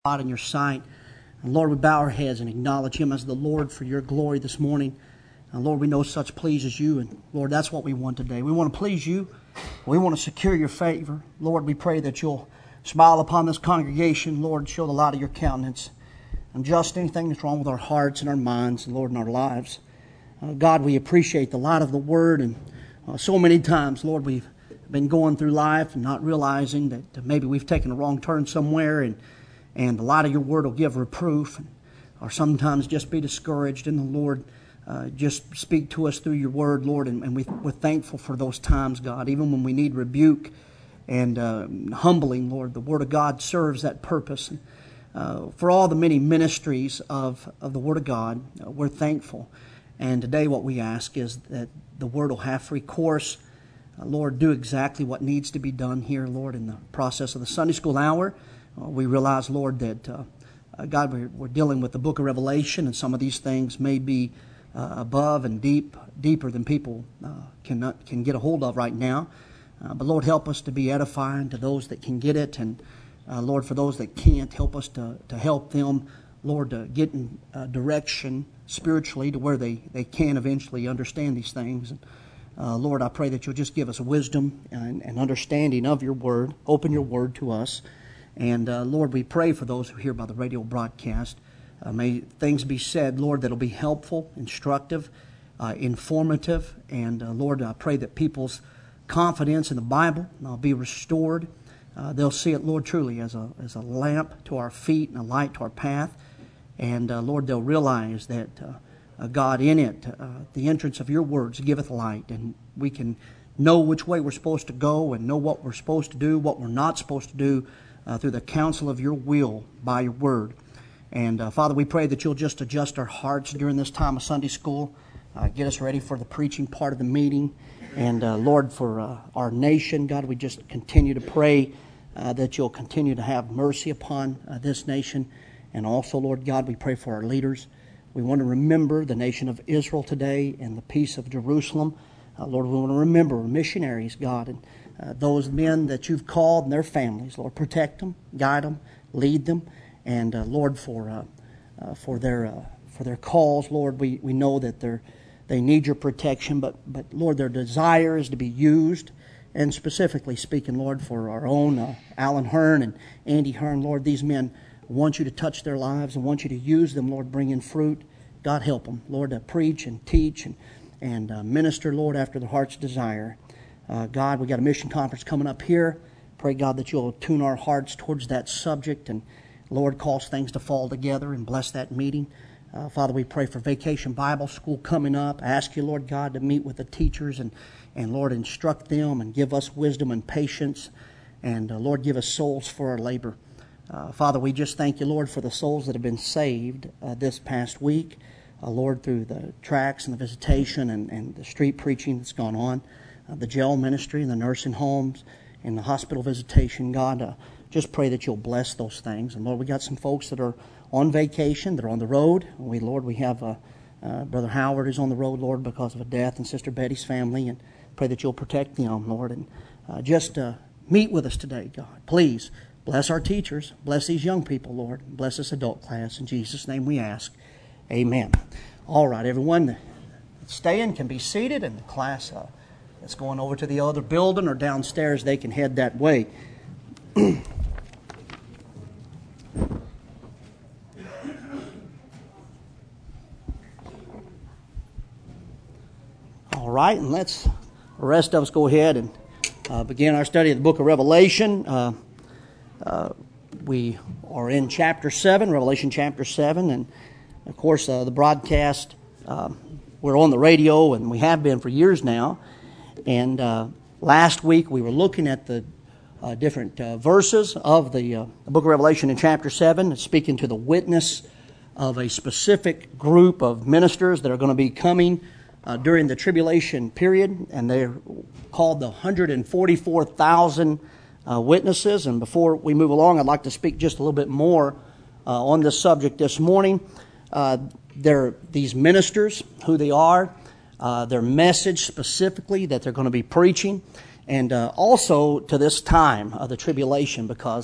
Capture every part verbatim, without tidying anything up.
God in your sight. And Lord, we bow our heads and acknowledge Him as the Lord for your glory this morning. And Lord, we know such pleases you. And Lord, that's what we want today. We want to please you. We want to secure your favor. Lord, we pray that you'll smile upon this congregation. Lord, show the light of your countenance. And just anything that's wrong with our hearts and our minds, and Lord, in our lives. Uh, God, we appreciate the light of the Word. And uh, so many times, Lord, we've been going through life and not realizing that maybe we've taken a wrong turn somewhere, and And the light of your word will give reproof, or sometimes just be discouraged. And the Lord, uh, just speak to us through your word, Lord. And, and we, we're thankful for those times, God. Even when we need rebuke and uh, humbling, Lord, the word of God serves that purpose. And, uh, for all the many ministries of, of the word of God, uh, we're thankful. And today what we ask is that the word will have free course. Uh, Lord, do exactly what needs to be done here, Lord, in the process of the Sunday school hour. Uh, we realize, Lord, that, uh, uh, God, we're, we're dealing with the book of Revelation, and some of these things may be uh, above and deep, deeper than people uh, can, can get a hold of right now. Uh, but, Lord, help us to be edifying to those that can get it. And, uh, Lord, for those that can't, help us to, to help them, Lord, to get in uh, direction spiritually to where they, they can eventually understand these things. And, uh, Lord, I pray that you'll just give us wisdom and, and understanding of your word. Open your word to us. And, uh, Lord, we pray for those who hear by the radio broadcast. Uh, may things be said, Lord, that will be helpful, instructive, uh, informative. And, uh, Lord, I pray that people's confidence in the Bible will be restored. Uh, they'll see it, Lord, truly as a as a lamp to our feet and a light to our path. And, uh, Lord, they'll realize that, uh, uh, God, in it, uh, the entrance of your words giveth light. And we can know which way we're supposed to go and know what we're supposed to do, what we're not supposed to do, Uh, through the counsel of your will by your word. And uh, Father, we pray that you'll just adjust our hearts during this time of Sunday school. Uh, get us ready for the preaching part of the meeting. And uh, Lord, for uh, our nation, God, we just continue to pray uh, that you'll continue to have mercy upon uh, this nation. And also, Lord God, we pray for our leaders. We want to remember the nation of Israel today and the peace of Jerusalem. Uh, Lord, we want to remember missionaries, God, and Uh, those men that you've called and their families. Lord, protect them, guide them, lead them. And uh, Lord, for uh, uh, for their uh, for their calls, Lord, we, we know that they're they need your protection. But but Lord, their desire is to be used. And specifically speaking, Lord, for our own uh, Alan Hearn and Andy Hearn, Lord, these men want you to touch their lives and want you to use them, Lord, bring in fruit. God, help them, Lord, to preach and teach and and uh, minister, Lord, after their heart's desire. Uh, God, we got a mission conference coming up here. Pray, God, that you'll tune our hearts towards that subject and, Lord, cause things to fall together and bless that meeting. Uh, Father, we pray for Vacation Bible School coming up. I ask you, Lord God, to meet with the teachers and, and Lord, instruct them and give us wisdom and patience. And, uh, Lord, give us souls for our labor. Uh, Father, we just thank you, Lord, for the souls that have been saved uh, this past week. Uh, Lord, through the tracts and the visitation and, and the street preaching that's gone on. Uh, the jail ministry and the nursing homes and the hospital visitation. God, uh, just pray that you'll bless those things. And Lord, we got some folks that are on vacation, that are on the road. We, Lord, we have uh, uh, Brother Howard is on the road, Lord, because of a death, and Sister Betty's family. And pray that you'll protect them, Lord. And uh, just uh, meet with us today, God. Please bless our teachers. Bless these young people, Lord. Bless this adult class. In Jesus' name we ask. Amen. All right, everyone staying can be seated, and the class Uh, that's going over to the other building or downstairs, they can head that way. All right, and let's, the rest of us go ahead and uh, begin our study of the book of Revelation. Uh, uh, we are in chapter seven, Revelation chapter seven, and of course uh, the broadcast, uh, we're on the radio, and we have been for years now. And uh, last week we were looking at the uh, different uh, verses of the, uh, the book of Revelation in chapter seven, speaking to the witness of a specific group of ministers that are going to be coming uh, during the tribulation period. And they're called the one hundred forty-four thousand uh, witnesses. And before we move along, I'd like to speak just a little bit more uh, on this subject this morning. Uh, they're these ministers, who they are. Uh, their message specifically that they're going to be preaching, and uh, also to this time of the tribulation, because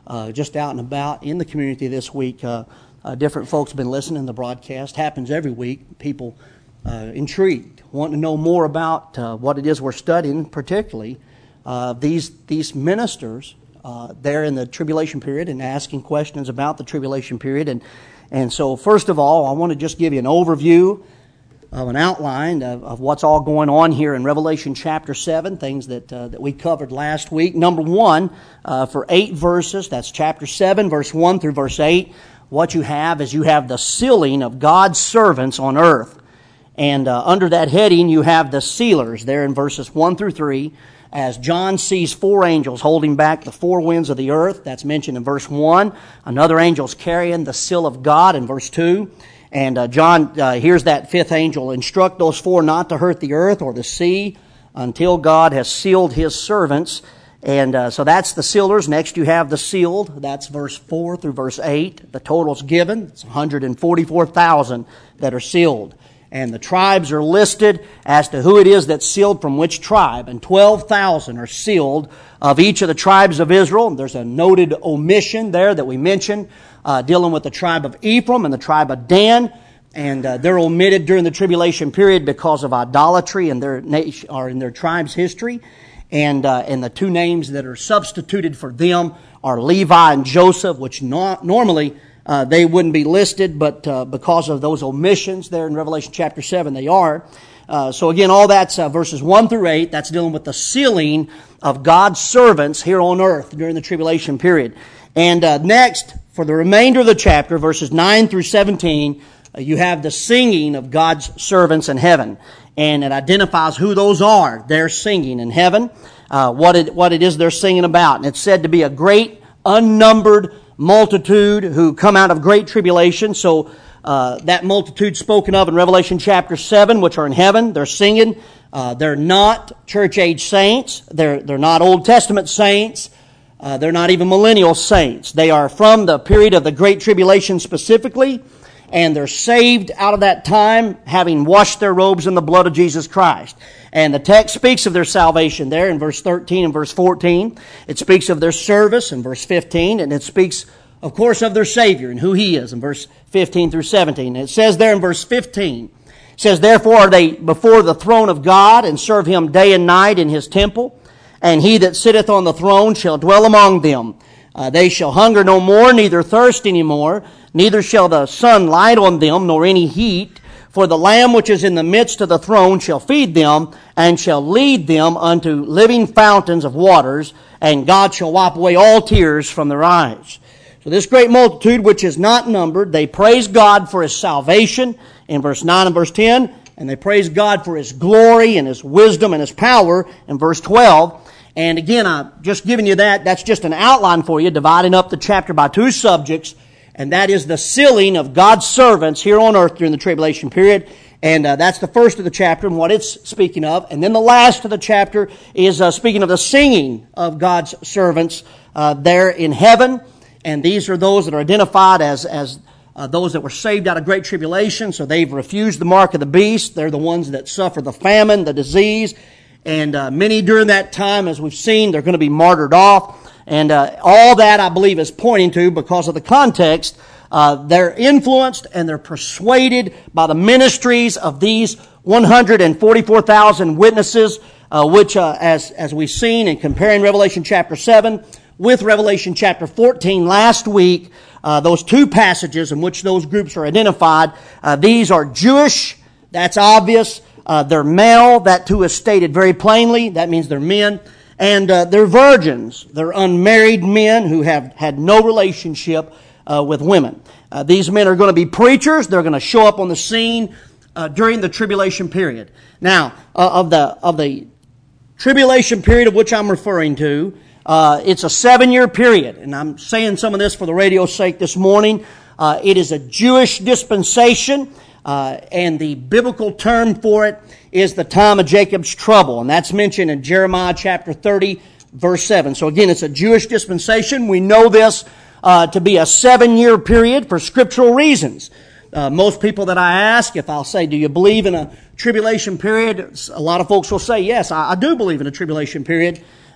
uh, just out and about in the community this week. Uh, uh, different folks have been listening to the broadcast. Happens every week. People uh, intrigued, wanting to know more about uh, what it is we're studying, particularly uh, these these ministers uh, there in the tribulation period and asking questions about the tribulation period. And, and so first of all, I want to just give you an overview of an outline of, of what's all going on here in Revelation chapter seven, things that uh, that we covered last week. Number one, uh, for eight verses, that's chapter seven, verse one through verse eight, what you have is you have the sealing of God's servants on earth. And uh, under that heading, you have the sealers there in verses one through three, as John sees four angels holding back the four winds of the earth. That's mentioned in verse one. Another angel's carrying the seal of God in verse two. And uh, John uh, hears that fifth angel instruct those four not to hurt the earth or the sea until God has sealed His servants. And uh, so that's the sealers. Next you have the sealed. That's verse four through verse eight. The total's given. It's one hundred forty-four thousand that are sealed. And the tribes are listed as to who it is that's sealed from which tribe. And twelve thousand are sealed of each of the tribes of Israel. There's a noted omission there that we mentioned, uh, dealing with the tribe of Ephraim and the tribe of Dan. And uh, they're omitted during the tribulation period because of idolatry in their nation or in their tribe's history. And uh, and the two names that are substituted for them are Levi and Joseph, which no- normally Uh, they wouldn't be listed, but uh, because of those omissions there in Revelation chapter seven, they are. Uh, so again, all that's uh, verses one through eight. That's dealing with the sealing of God's servants here on earth during the tribulation period. And uh, next, for the remainder of the chapter, verses nine through seventeen, uh, you have the singing of God's servants in heaven. And it identifies who those are. They're singing in heaven, uh, what it, what it is they're singing about. And it's said to be a great, unnumbered multitude who come out of great tribulation. So uh, that multitude spoken of in Revelation chapter seven, which are in heaven, they're singing. Uh, they're not church-age saints. They're they're not Old Testament saints. Uh, they're not even millennial saints. They are from the period of the great tribulation specifically, and they're saved out of that time, having washed their robes in the blood of Jesus Christ. And the text speaks of their salvation there in verse thirteen and verse fourteen. It speaks of their service in verse fifteen, and it speaks, of course, of their Savior and who He is in verse fifteen through seventeen. And it says there in verse fifteen, it says, "Therefore are they before the throne of God, and serve Him day and night in His temple. And He that sitteth on the throne shall dwell among them. Uh, they shall hunger no more, neither thirst any more, neither shall the sun light on them, nor any heat. For the Lamb which is in the midst of the throne shall feed them, and shall lead them unto living fountains of waters, and God shall wipe away all tears from their eyes." So this great multitude, which is not numbered, they praise God for His salvation in verse nine and verse ten, and they praise God for His glory and His wisdom and His power in verse twelve. And again, I've just given you that. That's just an outline for you, dividing up the chapter by two subjects. And that is the sealing of God's servants here on earth during the tribulation period. And uh, that's the first of the chapter and what it's speaking of. And then the last of the chapter is uh, speaking of the singing of God's servants uh, there in heaven. And these are those that are identified as, as uh, those that were saved out of great tribulation. So they've refused the mark of the beast. They're the ones that suffer the famine, the disease. And uh, many during that time, as we've seen, they're going to be martyred off. And uh, all that, I believe, is pointing to, because of the context, uh, they're influenced and they're persuaded by the ministries of these one hundred forty-four thousand witnesses, uh, which, uh, as as we've seen in comparing Revelation chapter seven with Revelation chapter fourteen last week, uh, those two passages in which those groups are identified, uh, these are Jewish, that's obvious. Uh, they're male, that too is stated very plainly. That means they're men. And uh, they're virgins. They're unmarried men who have had no relationship uh, with women. Uh, these men are going to be preachers. They're going to show up on the scene uh, during the tribulation period. Now, uh, of the of the tribulation period of which I'm referring to, uh, it's a seven-year period. And I'm saying some of this for the radio's sake this morning. Uh, it is a Jewish dispensation. Uh, and the biblical term for it is the time of Jacob's trouble. And that's mentioned in Jeremiah chapter thirty, verse seven. So again, it's a Jewish dispensation. We know this uh, to be a seven-year period for scriptural reasons. Uh, most people that I ask, if I'll say, do you believe in a tribulation period? A lot of folks will say, yes, I, I do believe in a tribulation period.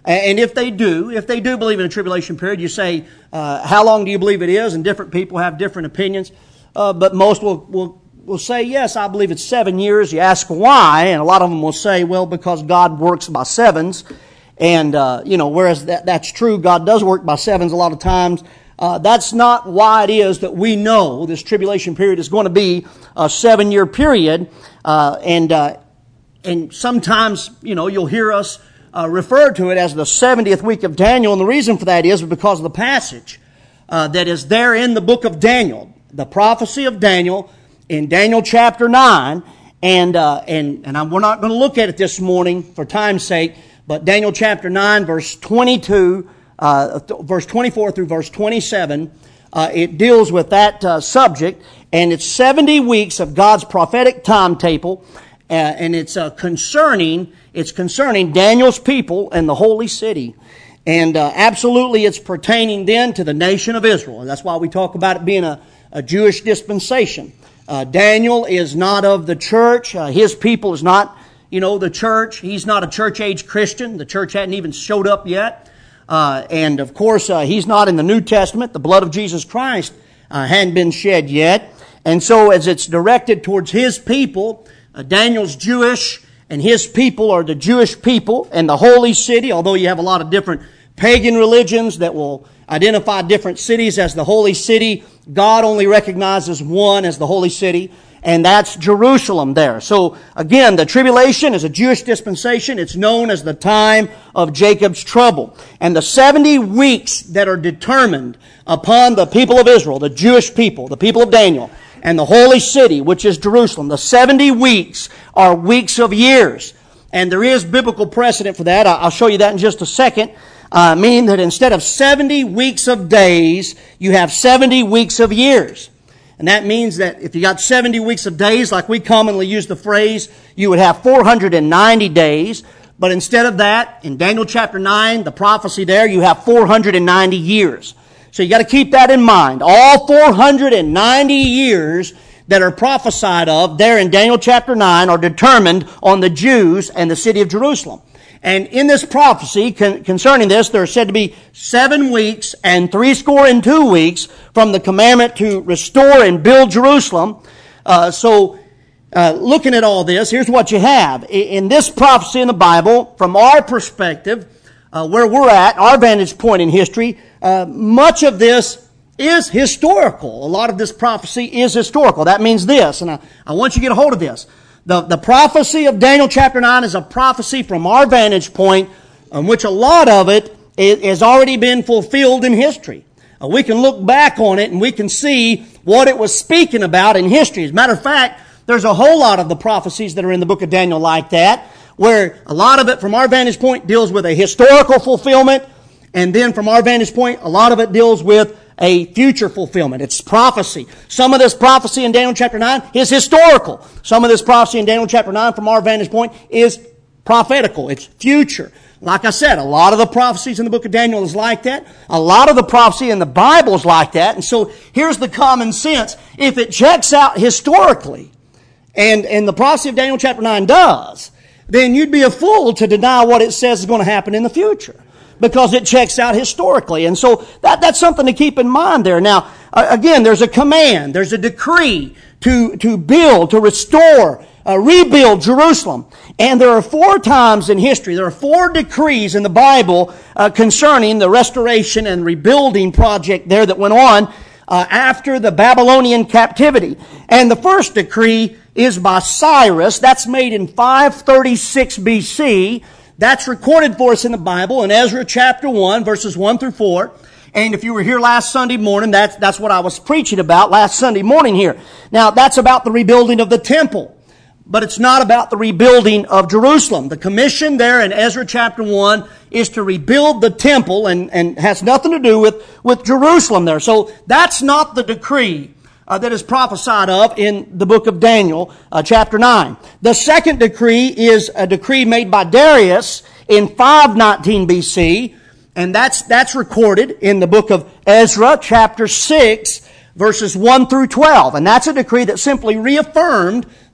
And if they do, if they do believe in a tribulation period, you say, uh, how long do you believe it is? And different people have different opinions. Uh, but most will, will, will say, yes, I believe it's seven years. You ask why, and a lot of them will say, well, because God works by sevens. And, uh, you know, whereas that, that's true, God does work by sevens a lot of times. Uh, that's not why it is that we know this tribulation period is going to be a seven-year period. Uh, and, uh, and sometimes, you know, you'll hear us Uh, referred to it as the seventieth week of Daniel, and the reason for that is because of the passage uh, that is there in the book of Daniel, the prophecy of Daniel in Daniel chapter nine, and uh, and and I'm, we're not going to look at it this morning for time's sake, but Daniel chapter nine, verse twenty-two, uh, verse twenty-four through verse twenty-seven, uh, it deals with that uh, subject, and it's seventy weeks of God's prophetic timetable, uh, and it's uh, concerning. It's concerning Daniel's people and the holy city. And uh, absolutely it's pertaining then to the nation of Israel. And that's why we talk about it being a, a Jewish dispensation. Uh, Daniel is not of the church. Uh, his people is not, you know, the church. He's not a church-age Christian. The church hadn't even showed up yet. Uh, and of course, uh, he's not in the New Testament. The blood of Jesus Christ uh, hadn't been shed yet. And so as it's directed towards his people, uh, Daniel's Jewish, and his people are the Jewish people and the holy city, although you have a lot of different pagan religions that will identify different cities as the holy city. God only recognizes one as the holy city, and that's Jerusalem there. So again, the tribulation is a Jewish dispensation. It's known as the time of Jacob's trouble. And the seventy weeks that are determined upon the people of Israel, the Jewish people, the people of Daniel, and the holy city, which is Jerusalem, the seventy weeks are weeks of years. And there is biblical precedent for that. I'll show you that in just a second. Uh, meaning that instead of seventy weeks of days, you have seventy weeks of years. And that means that if you got seventy weeks of days, like we commonly use the phrase, you would have four hundred ninety days. But instead of that, in Daniel chapter nine, the prophecy there, you have four hundred ninety years. So you got to keep that in mind. All four hundred ninety years that are prophesied of there in Daniel chapter nine are determined on the Jews and the city of Jerusalem. And in this prophecy con- concerning this, there are said to be seven weeks and three score and two weeks from the commandment to restore and build Jerusalem. Uh, so uh, looking at all this, here's what you have. In this prophecy in the Bible, from our perspective, uh, where we're at, our vantage point in history, Uh, much of this is historical. A lot of this prophecy is historical. That means this, and I, I want you to get a hold of this. The, the prophecy of Daniel chapter nine is a prophecy from our vantage point, in which a lot of it is, has already been fulfilled in history. Uh, we can look back on it and we can see what it was speaking about in history. As a matter of fact, there's a whole lot of the prophecies that are in the book of Daniel like that, where a lot of it from our vantage point deals with a historical fulfillment. And then from our vantage point, a lot of it deals with a future fulfillment. It's prophecy. Some of this prophecy in Daniel chapter nine is historical. Some of this prophecy in Daniel chapter nine from our vantage point is prophetical. It's future. Like I said, a lot of the prophecies in the book of Daniel is like that. A lot of the prophecy in the Bible is like that. And so here's the common sense. If it checks out historically, and, and the prophecy of Daniel chapter nine does, then you'd be a fool to deny what it says is going to happen in the future, because it checks out historically. And so that, that's something to keep in mind there. Now, uh, again, there's a command, there's a decree to, to build, to restore, uh, rebuild Jerusalem. And there are four times in history, there are four decrees in the Bible uh, concerning the restoration and rebuilding project there that went on uh, after the Babylonian captivity. And the first decree is by Cyrus. That's made in five thirty-six B C. That's recorded for us in the Bible in Ezra chapter one, verses one through four. And if you were here last Sunday morning, that's, that's what I was preaching about last Sunday morning here. Now, that's about the rebuilding of the temple. But it's not about the rebuilding of Jerusalem. The commission there in Ezra chapter one is to rebuild the temple, and, and has nothing to do with, with Jerusalem there. So that's not the decree Uh, that is prophesied of in the book of Daniel, uh, chapter nine. The second decree is a decree made by Darius in five nineteen B C, and that's that's recorded in the book of Ezra, chapter six, verses one through twelve. And that's a decree that simply reaffirmed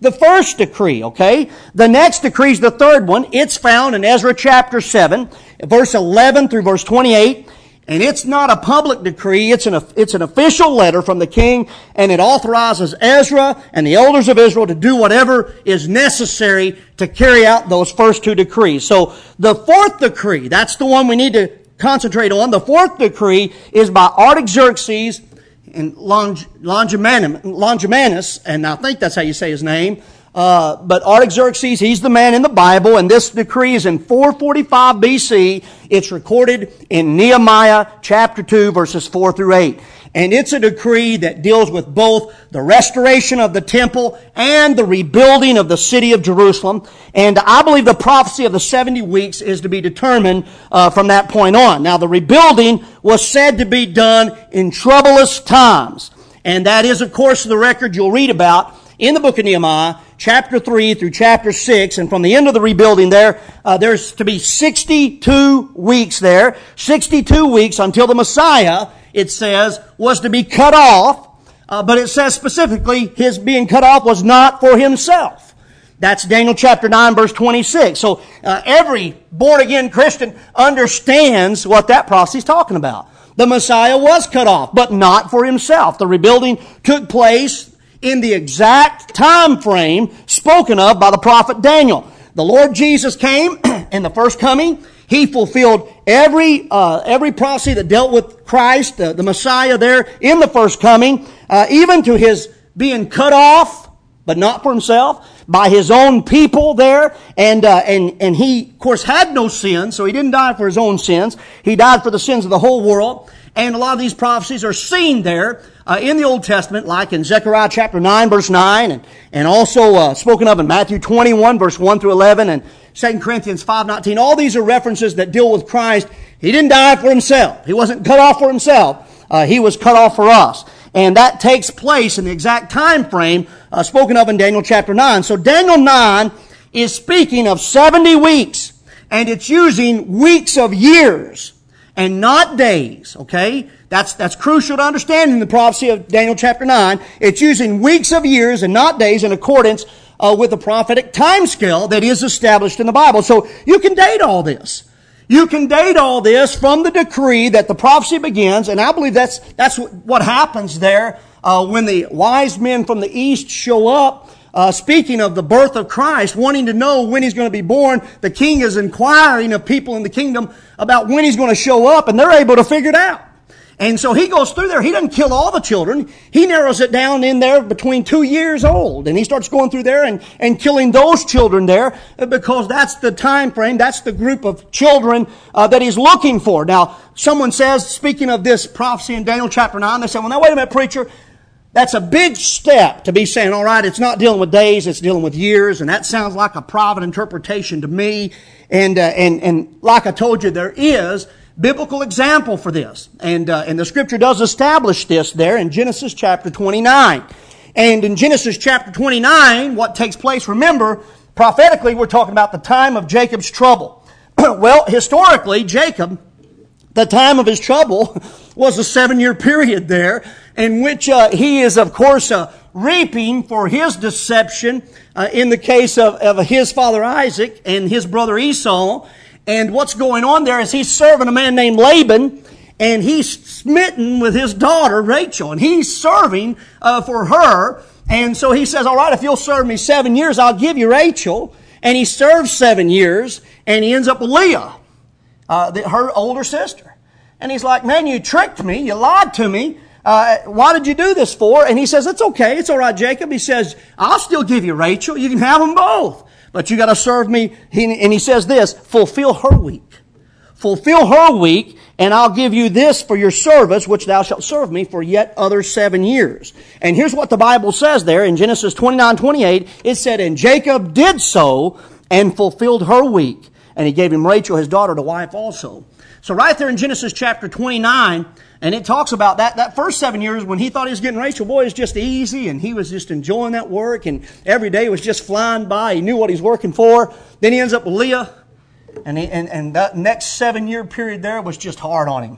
the first decree, okay? The next decree is the third one. It's found in Ezra chapter seven, verse eleven through verse twenty-eight. And it's not a public decree, it's an, it's an official letter from the king, and it authorizes Ezra and the elders of Israel to do whatever is necessary to carry out those first two decrees. So the fourth decree, that's the one we need to concentrate on. The fourth decree is by Artaxerxes and Longimanus, and I think that's how you say his name. Uh, but Artaxerxes, he's the man in the Bible, and this decree is in four forty-five B C. It's recorded in Nehemiah chapter two, verses four through eight. And it's a decree that deals with both the restoration of the temple and the rebuilding of the city of Jerusalem. And I believe the prophecy of the seventy weeks is to be determined uh, from that point on. Now, the rebuilding was said to be done in troublous times. And that is, of course, the record you'll read about in the book of Nehemiah, chapter three through chapter six, and from the end of the rebuilding there, uh, there's to be sixty-two weeks there, sixty-two weeks until the Messiah, it says, was to be cut off, uh, but it says specifically his being cut off was not for himself. That's Daniel chapter nine, verse twenty-six. So uh, every born-again Christian understands what that prophecy is talking about. The Messiah was cut off, but not for himself. The rebuilding took place in the exact time frame spoken of by the prophet Daniel. The Lord Jesus came in the first coming. He fulfilled every uh, every prophecy that dealt with Christ, the, the Messiah there in the first coming, uh, even to his being cut off, but not for himself, by his own people there. And uh, and and he, of course, had no sin, so he didn't die for his own sins. He died for the sins of the whole world. And a lot of these prophecies are seen there uh, in the Old Testament, like in Zechariah chapter nine, verse nine, and, and also uh, spoken of in Matthew twenty-one, verse one through eleven, and Second Corinthians five nineteen. All these are references that deal with Christ. He didn't die for himself. He wasn't cut off for himself. Uh, he was cut off for us. And that takes place in the exact time frame uh, spoken of in Daniel chapter nine. So Daniel nine is speaking of seventy weeks, and it's using weeks of years and not days, okay? That's, that's crucial to understanding the prophecy of Daniel chapter nine. It's using weeks of years and not days in accordance uh, with the prophetic time scale that is established in the Bible. So you can date all this. You can date all this from the decree that the prophecy begins, and I believe that's, that's what happens there uh, when the wise men from the east show up. Uh, speaking of the birth of Christ, wanting to know when he's going to be born, the king is inquiring of people in the kingdom about when he's going to show up, and they're able to figure it out. And so he goes through there. He doesn't kill all the children. He narrows it down in there between two years old. And he starts going through there and, and killing those children there because that's the time frame, that's the group of children uh, that he's looking for. Now, someone says, speaking of this prophecy in Daniel chapter nine, they say, well, now wait a minute, preacher. That's a big step to be saying, all right, it's not dealing with days, it's dealing with years, and that sounds like a private interpretation to me. And uh, and and like I told you, there is biblical example for this, and uh, and the Scripture does establish this there in Genesis chapter twenty-nine. And in Genesis chapter twenty-nine, what takes place? Remember, prophetically, we're talking about the time of Jacob's trouble. Well, historically, Jacob, the time of his trouble was a seven-year period there in which uh, he is, of course, uh, reaping for his deception uh, in the case of, of his father Isaac and his brother Esau. And what's going on there is he's serving a man named Laban, and he's smitten with his daughter Rachel, and he's serving uh, for her. And so he says, all right, if you'll serve me seven years, I'll give you Rachel. And he serves seven years, and he ends up with Leah, uh, the, her older sister. And he's like, man, you tricked me. You lied to me. Uh, why did you do this for? And he says, it's okay. It's all right, Jacob. He says, I'll still give you Rachel. You can have them both. But you got to serve me. He, and he says this, fulfill her week. Fulfill her week, and I'll give you this for your service, which thou shalt serve me for yet other seven years. And here's what the Bible says there in Genesis twenty-nine twenty-eight. It said, and Jacob did so and fulfilled her week. And he gave him Rachel, his daughter, to wife also. So right there in Genesis chapter twenty-nine, and it talks about that, that first seven years when he thought he was getting Rachel, boy, it was just easy, and he was just enjoying that work, and every day was just flying by. He knew what he was working for. Then he ends up with Leah, and, he, and, and that next seven-year period there was just hard on him.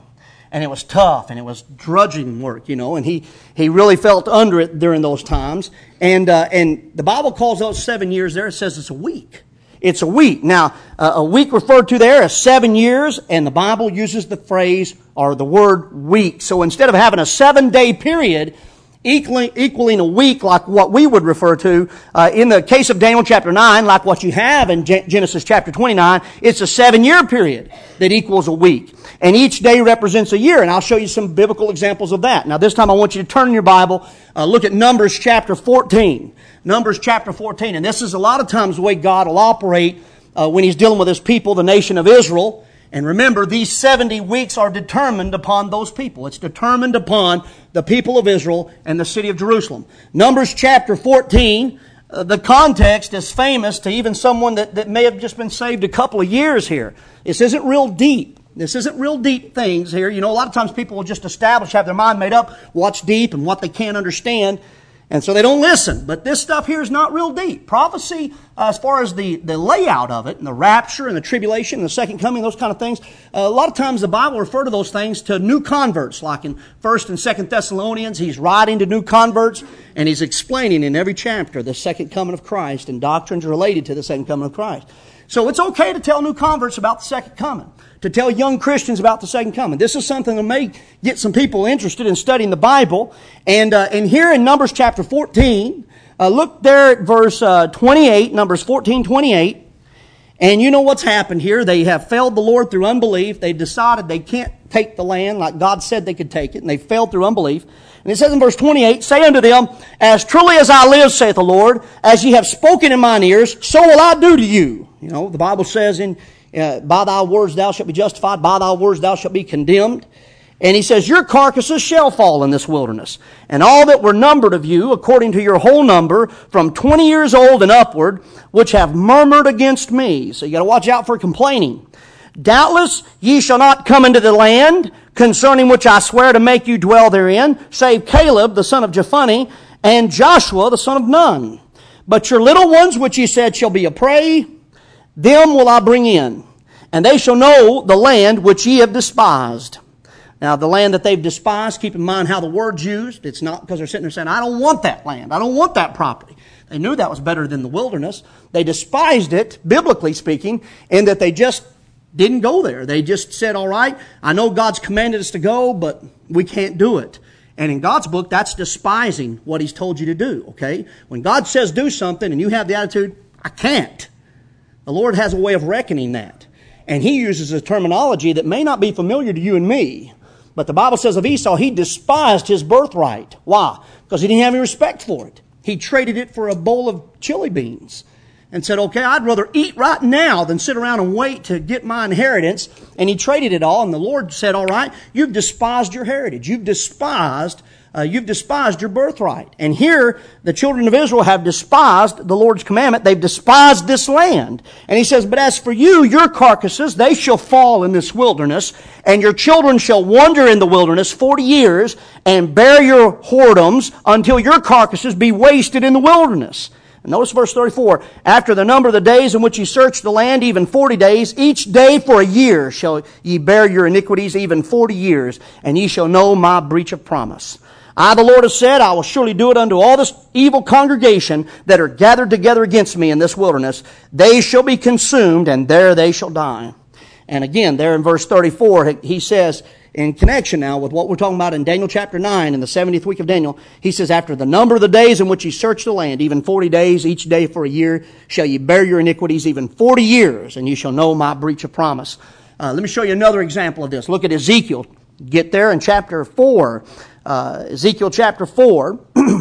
and it was tough, and it was drudging work, you know, and he, he really felt under it during those times. And uh, and the Bible calls those seven years there, it says it's a week. It's a week. Now, uh, a week referred to there as seven years, and the Bible uses the phrase or the word week. So instead of having a seven-day period, equaling, equaling a week like what we would refer to, uh, in the case of Daniel chapter nine, like what you have in Genesis chapter twenty-nine, it's a seven-year period that equals a week. And each day represents a year, and I'll show you some biblical examples of that. Now, this time I want you to turn in your Bible, uh, look at Numbers chapter fourteen. Numbers chapter fourteen. And this is a lot of times the way God will operate uh, when He's dealing with His people, the nation of Israel. And remember, these seventy weeks are determined upon those people. It's determined upon the people of Israel and the city of Jerusalem. Numbers chapter fourteen, uh, the context is famous to even someone that, that may have just been saved a couple of years here. This isn't real deep. This isn't real deep things here. You know, a lot of times people will just establish, have their mind made up, what's deep and what they can't understand. And so they don't listen. But this stuff here is not real deep. Prophecy, uh, as far as the, the layout of it, and the rapture and the tribulation and the second coming, those kind of things, uh, a lot of times the Bible refers to those things to new converts. Like in First and Second Thessalonians, he's writing to new converts, and he's explaining in every chapter the second coming of Christ and doctrines related to the second coming of Christ. So it's okay to tell new converts about the second coming, to tell young Christians about the second coming. This is something that may get some people interested in studying the Bible. And uh, and here in Numbers chapter fourteen, uh, look there at verse uh, twenty-eight, Numbers fourteen twenty-eight. And you know what's happened here. They have failed the Lord through unbelief. They've decided they can't take the land like God said they could take it, and they failed through unbelief. And it says in verse twenty-eight, "Say unto them, As truly as I live, saith the Lord, as ye have spoken in mine ears, so will I do to you." You know, the Bible says, in uh, by thy words thou shalt be justified, by thy words thou shalt be condemned. And he says, "Your carcasses shall fall in this wilderness, and all that were numbered of you, according to your whole number, from twenty years old and upward, which have murmured against me." So you got to watch out for complaining. "Doubtless ye shall not come into the land, concerning which I swear to make you dwell therein, save Caleb the son of Jephunneh, and Joshua the son of Nun. But your little ones, which ye said shall be a prey, them will I bring in, and they shall know the land which ye have despised." Now, the land that they've despised, keep in mind how the word's used. It's not because they're sitting there saying, "I don't want that land. I don't want that property." They knew that was better than the wilderness. They despised it, biblically speaking, in that they just didn't go there. They just said, "All right, I know God's commanded us to go, but we can't do it." And in God's book, that's despising what He's told you to do, okay? When God says do something and you have the attitude, "I can't," the Lord has a way of reckoning that. And He uses a terminology that may not be familiar to you and me. But the Bible says of Esau, he despised his birthright. Why? Because he didn't have any respect for it. He traded it for a bowl of chili beans and said, "Okay, I'd rather eat right now than sit around and wait to get my inheritance." And he traded it all. And the Lord said, "All right, you've despised your heritage. You've despised Uh, you've despised your birthright." And here, the children of Israel have despised the Lord's commandment. They've despised this land. And He says, "But as for you, your carcasses, they shall fall in this wilderness, and your children shall wander in the wilderness forty years, and bear your whoredoms until your carcasses be wasted in the wilderness." And notice verse thirty-four, "After the number of the days in which ye search the land, even forty days, each day for a year shall ye bear your iniquities, even forty years, and ye shall know my breach of promise. I, the Lord, have said, I will surely do it unto all this evil congregation that are gathered together against me in this wilderness. They shall be consumed, and there they shall die." And again, there in verse thirty-four, he says, in connection now with what we're talking about in Daniel chapter nine, in the seventieth week of Daniel, he says, "After the number of the days in which ye search the land, even forty days, each day for a year, shall ye bear your iniquities, even forty years, and ye shall know my breach of promise." Uh, let me show you another example of this. Look at Ezekiel. Get there in chapter four. Uh, Ezekiel chapter four,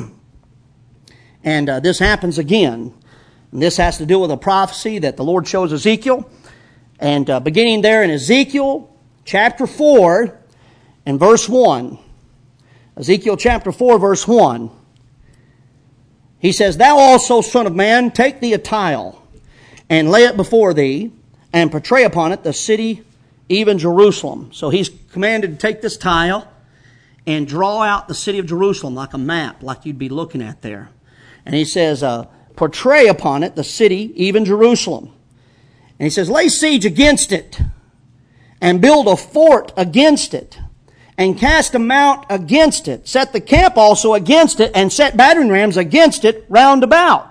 and uh, this happens again. And this has to do with a prophecy that the Lord shows Ezekiel. And uh, beginning there in Ezekiel chapter four and verse one. Ezekiel chapter four, verse one. He says, "Thou also, son of man, take thee a tile, and lay it before thee, and portray upon it the city, even Jerusalem." So he's commanded to take this tile and draw out the city of Jerusalem like a map, like you'd be looking at there. And he says, uh, portray upon it the city, even Jerusalem. And he says, "Lay siege against it, and build a fort against it, and cast a mount against it. Set the camp also against it, and set battering rams against it round about.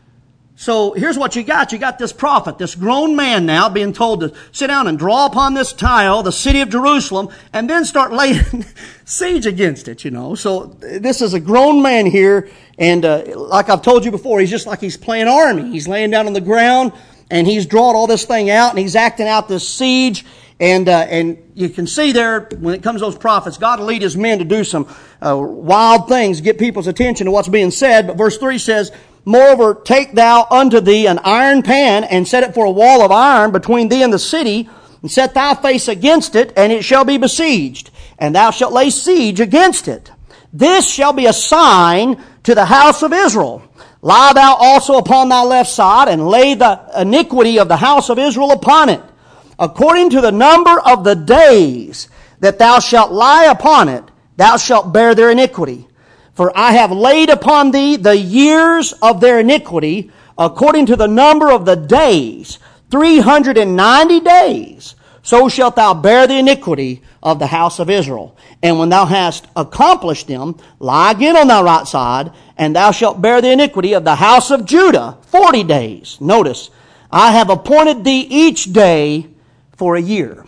So here's what you got. You got this prophet, this grown man now being told to sit down and draw upon this tile, the city of Jerusalem, and then start laying siege against it, you know. So this is a grown man here, and uh, like I've told you before, he's just like he's playing army. He's laying down on the ground, and he's drawing all this thing out, and he's acting out this siege. And uh, and you can see there, when it comes to those prophets, God will lead His men to do some uh, wild things, get people's attention to what's being said. But verse three says, Moreover, take thou unto thee an iron pan, and set it for a wall of iron between thee and the city, and set thy face against it, and it shall be besieged, and thou shalt lay siege against it. This shall be a sign to the house of Israel. Lie thou also upon thy left side, and lay the iniquity of the house of Israel upon it. According to the number of the days that thou shalt lie upon it, thou shalt bear their iniquity. For I have laid upon thee the years of their iniquity, according to the number of the days, three hundred and ninety days. So shalt thou bear the iniquity of the house of Israel. And when thou hast accomplished them, lie again on thy right side, and thou shalt bear the iniquity of the house of Judah forty days. Notice, I have appointed thee each day for a year.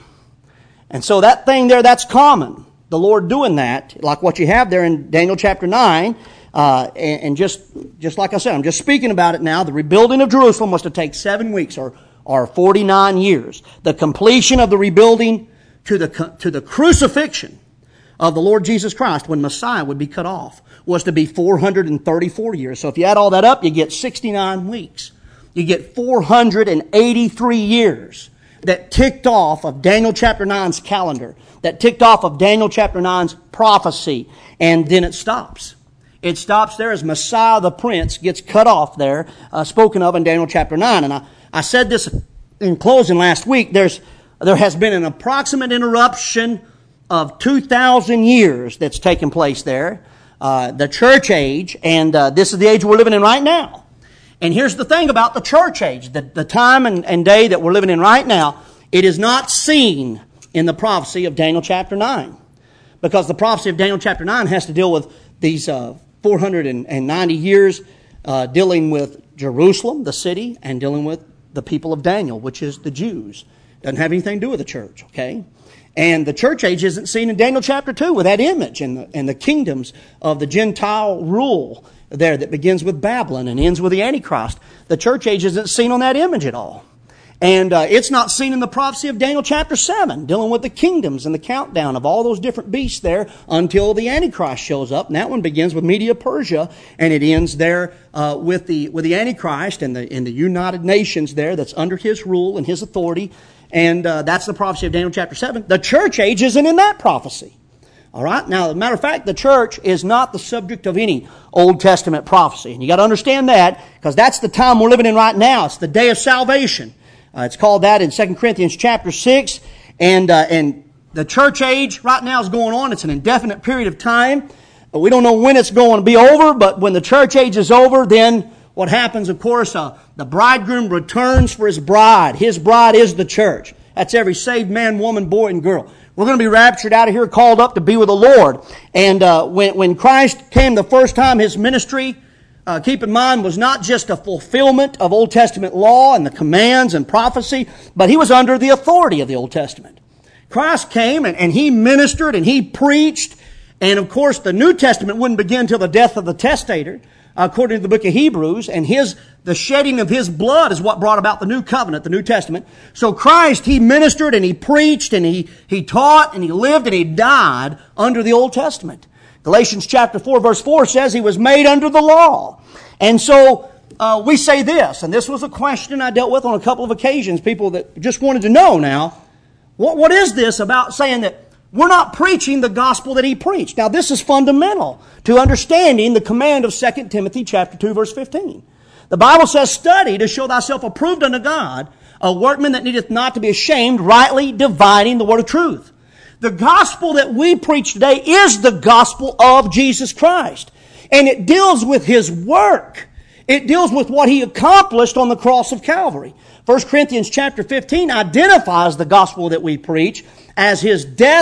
And so that thing there, that's common. The Lord doing that, like what you have there in Daniel chapter nine. Uh, and, and just, just like I said, I'm just speaking about it now. The rebuilding of Jerusalem was to take seven weeks or, or forty-nine years. The completion of the rebuilding to the, to the crucifixion of the Lord Jesus Christ, when Messiah would be cut off, was to be four hundred thirty-four years. So if you add all that up, you get sixty-nine weeks. You get four hundred eighty-three years that ticked off of Daniel chapter nine's calendar, that ticked off of Daniel chapter nine's prophecy, and then it stops. It stops there as Messiah the Prince gets cut off there, uh, spoken of in Daniel chapter nine. And I, I said this in closing last week, there's there has been an approximate interruption of two thousand years that's taken place there, uh, the church age, and uh, this is the age we're living in right now. And here's the thing about the church age, the, the time and, and day that we're living in right now, it is not seen in the prophecy of Daniel chapter nine. Because the prophecy of Daniel chapter nine has to deal with these uh, four hundred ninety years uh, dealing with Jerusalem, the city, and dealing with the people of Daniel, which is the Jews. Doesn't have anything to do with the church, okay? And the church age isn't seen in Daniel chapter two with that image and the, and the kingdoms of the Gentile rule there that begins with Babylon and ends with the Antichrist. The church age isn't seen on that image at all. And uh, it's not seen in the prophecy of Daniel chapter seven, dealing with the kingdoms and the countdown of all those different beasts there until the Antichrist shows up. And that one begins with Media Persia, and it ends there uh, with the with the Antichrist and the, and the United Nations there that's under his rule and his authority. And uh, that's the prophecy of Daniel chapter seven. The church age isn't in that prophecy. All right. Now, as a matter of fact, the church is not the subject of any Old Testament prophecy. And you got to understand that, because that's the time we're living in right now. It's the day of salvation. Uh, it's called that in Second Corinthians chapter six. And, uh, and the church age right now is going on. It's an indefinite period of time. Uh, we don't know when it's going to be over, but when the church age is over, then what happens, of course, uh, the bridegroom returns for his bride. His bride is the church. That's every saved man, woman, boy, and girl. We're going to be raptured out of here, called up to be with the Lord. And uh, when, when Christ came the first time, His ministry, uh, keep in mind, was not just a fulfillment of Old Testament law and the commands and prophecy, but He was under the authority of the Old Testament. Christ came and, and He ministered and He preached. And of course, the New Testament wouldn't begin until the death of the testator, according to the book of Hebrews, and his the shedding of His blood is what brought about the New Covenant, the New Testament. So Christ, He ministered and He preached and He, he taught and He lived and He died under the Old Testament. Galatians chapter four verse four says He was made under the law. And so uh, we say this, and this was a question I dealt with on a couple of occasions, people that just wanted to know now, what, what is this about saying that we're not preaching the gospel that He preached? Now, this is fundamental to understanding the command of Second Timothy chapter two, verse fifteen. The Bible says, study to show thyself approved unto God, a workman that needeth not to be ashamed, rightly dividing the word of truth. The gospel that we preach today is the gospel of Jesus Christ. And it deals with His work. It deals with what He accomplished on the cross of Calvary. First Corinthians chapter fifteen identifies the gospel that we preach as His death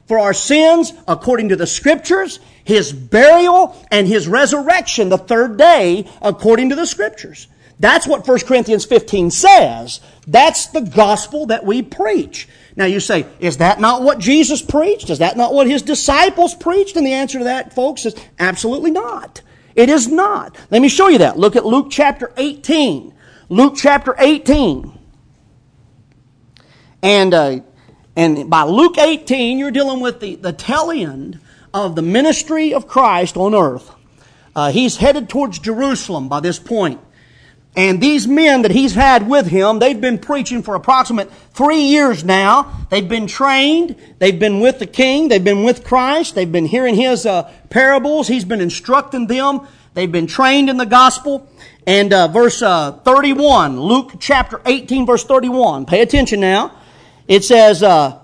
for our sins according to the Scriptures, His burial, and His resurrection the third day according to the Scriptures. That's what First Corinthians fifteen says. That's the gospel that we preach. Now you say, is that not what Jesus preached? Is that not what His disciples preached? And the answer to that, folks, is absolutely not. It is not. Let me show you that. Look at Luke chapter eighteen. Luke chapter eighteen. And uh, and by Luke eighteen, you're dealing with the, the tail end of the ministry of Christ on earth. Uh, he's headed towards Jerusalem by this point. And these men that He's had with Him, they've been preaching for approximate three years now. They've been trained. They've been with the King. They've been with Christ. They've been hearing His uh, parables. He's been instructing them. They've been trained in the gospel. And uh, verse uh, thirty-one, Luke chapter eighteen, verse thirty-one. Pay attention now. It says, uh,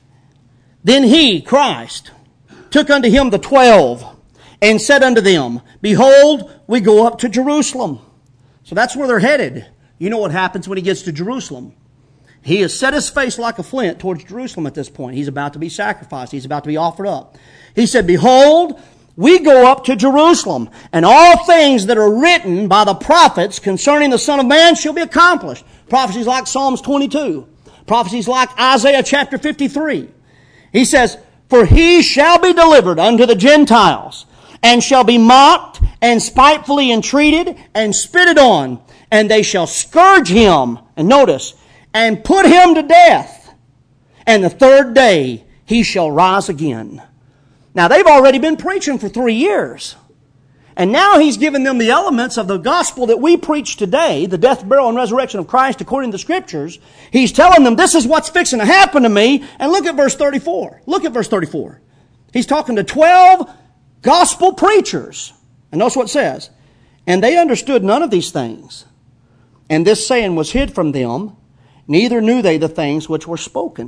Then He, Christ, took unto Him the twelve, and said unto them, Behold, we go up to Jerusalem. So that's where they're headed. You know what happens when He gets to Jerusalem. He has set His face like a flint towards Jerusalem at this point. He's about to be sacrificed. He's about to be offered up. He said, Behold, we go up to Jerusalem, and all things that are written by the prophets concerning the Son of Man shall be accomplished. Prophecies like Psalms twenty-two. Prophecies like Isaiah chapter fifty-three. He says, For He shall be delivered unto the Gentiles, and shall be mocked, and spitefully entreated, and spitted on, and they shall scourge Him, and notice, and put Him to death, and the third day He shall rise again. Now they've already been preaching for three years. And now He's given them the elements of the gospel that we preach today, the death, burial, and resurrection of Christ according to the Scriptures. He's telling them this is what's fixing to happen to me. And look at verse thirty-four. Look at verse thirty-four. He's talking to twelve gospel preachers. And notice what it says. And they understood none of these things. And this saying was hid from them, neither knew they the things which were spoken.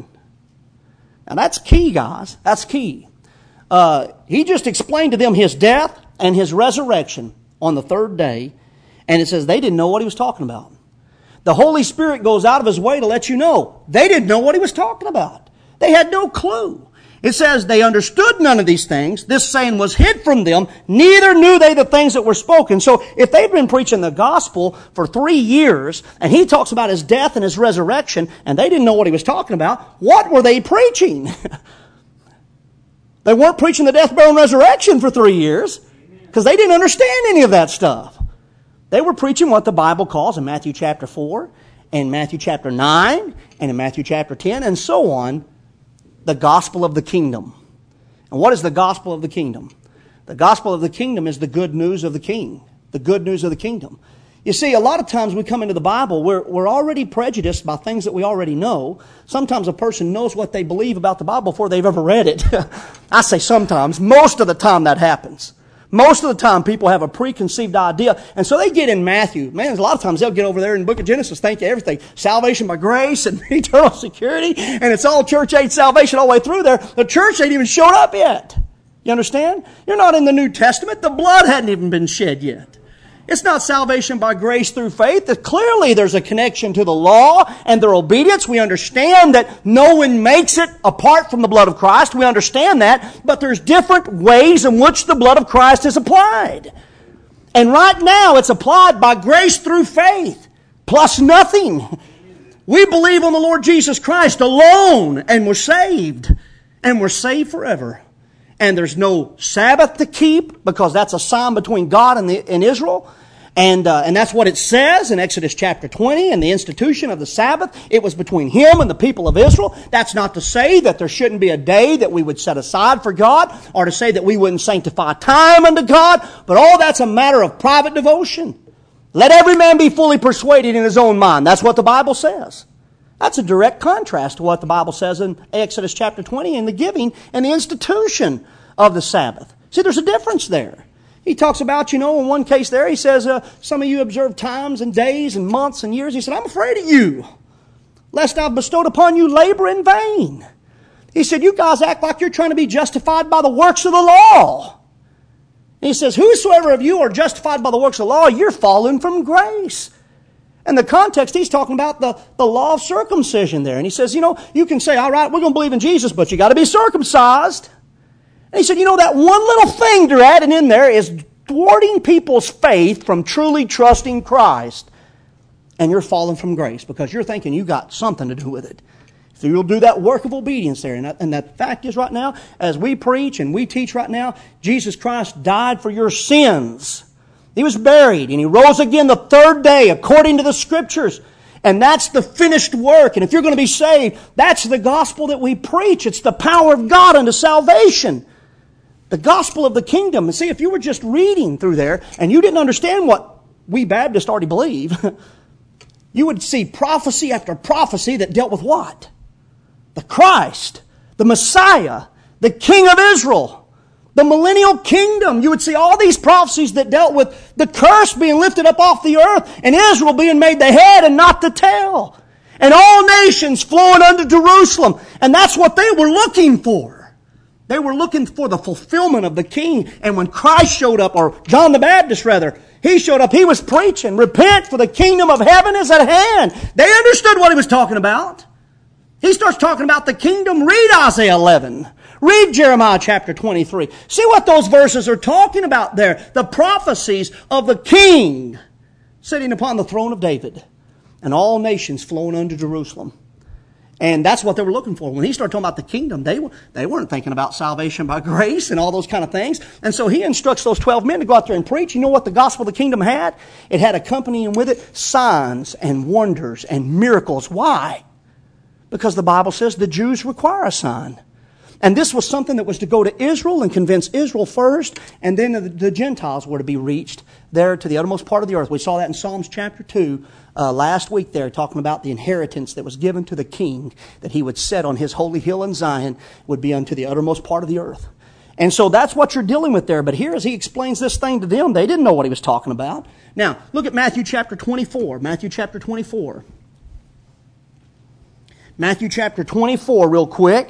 Now that's key, guys. That's key. Uh, he just explained to them His death and His resurrection on the third day. And it says they didn't know what He was talking about. The Holy Spirit goes out of His way to let you know. They didn't know what He was talking about. They had no clue. It says they understood none of these things. This saying was hid from them. Neither knew they the things that were spoken. So if they've been preaching the gospel for three years, and He talks about His death and His resurrection, and they didn't know what He was talking about, what were they preaching? They weren't preaching the death, burial, and resurrection for three years because they didn't understand any of that stuff. They were preaching what the Bible calls in Matthew chapter four, and Matthew chapter nine, and in Matthew chapter ten, and so on, the gospel of the kingdom. And what is the gospel of the kingdom? The gospel of the kingdom is the good news of the King, the good news of the kingdom. You see, a lot of times we come into the Bible, we're, we're already prejudiced by things that we already know. Sometimes a person knows what they believe about the Bible before they've ever read it. I say sometimes. Most of the time that happens. Most of the time people have a preconceived idea. And so they get in Matthew. Man, a lot of times they'll get over there in the book of Genesis, think of everything. Salvation by grace and eternal security. And it's all church age salvation all the way through there. The church ain't even showed up yet. You understand? You're not in the New Testament. The blood hadn't even been shed yet. It's not salvation by grace through faith. Clearly there's a connection to the law and their obedience. We understand that no one makes it apart from the blood of Christ. We understand that. But there's different ways in which the blood of Christ is applied. And right now it's applied by grace through faith, plus nothing. We believe on the Lord Jesus Christ alone, and we're saved. And we're saved forever. And there's no Sabbath to keep, because that's a sign between God and, the, and Israel. And uh, and that's what it says in Exodus chapter twenty, and the institution of the Sabbath. It was between Him and the people of Israel. That's not to say that there shouldn't be a day that we would set aside for God, or to say that we wouldn't sanctify time unto God. But all that's a matter of private devotion. Let every man be fully persuaded in his own mind. That's what the Bible says. That's a direct contrast to what the Bible says in Exodus chapter twenty in the giving and the institution of the Sabbath. See, there's a difference there. He talks about, you know, in one case there, he says, uh, some of you observe times and days and months and years. He said, I'm afraid of you, lest I've bestowed upon you labor in vain. He said, you guys act like you're trying to be justified by the works of the law. And he says, whosoever of you are justified by the works of the law, you're fallen from grace. And the context, he's talking about the, the law of circumcision there. And he says, you know, you can say, all right, we're going to believe in Jesus, but you got to be circumcised. And he said, you know, that one little thing you're adding in there is thwarting people's faith from truly trusting Christ. And you're falling from grace because you're thinking you got something to do with it. So you'll do that work of obedience there. And, that, and the fact is right now, as we preach and we teach right now, Jesus Christ died for your sins. He was buried and He rose again the third day according to the Scriptures. And that's the finished work. And if you're going to be saved, that's the gospel that we preach. It's the power of God unto salvation. The gospel of the kingdom. And see, if you were just reading through there and you didn't understand what we Baptists already believe, you would see prophecy after prophecy that dealt with what? The Christ, the Messiah, the King of Israel, the millennial kingdom. You would see all these prophecies that dealt with the curse being lifted up off the earth and Israel being made the head and not the tail. And all nations flowing unto Jerusalem. And that's what they were looking for. They were looking for the fulfillment of the King. And when Christ showed up, or John the Baptist rather, he showed up, he was preaching, repent for the kingdom of heaven is at hand. They understood what he was talking about. He starts talking about the kingdom. Read Isaiah eleven. Read Jeremiah chapter twenty-three. See what those verses are talking about there. The prophecies of the King sitting upon the throne of David and all nations flowing unto Jerusalem. And that's what they were looking for. When he started talking about the kingdom, they, were, they weren't thinking about salvation by grace and all those kind of things. And so he instructs those twelve men to go out there and preach. You know what the gospel of the kingdom had? It had accompanying with it signs and wonders and miracles. Why? Because the Bible says the Jews require a sign. And this was something that was to go to Israel and convince Israel first, and then the, the Gentiles were to be reached there to the uttermost part of the earth. We saw that in Psalms chapter two uh, last week there, talking about the inheritance that was given to the king, that he would set on his holy hill in Zion, would be unto the uttermost part of the earth. And so that's what you're dealing with there. But here as he explains this thing to them, they didn't know what he was talking about. Now, look at Matthew chapter twenty-four. Matthew chapter twenty-four. Matthew chapter twenty-four real quick.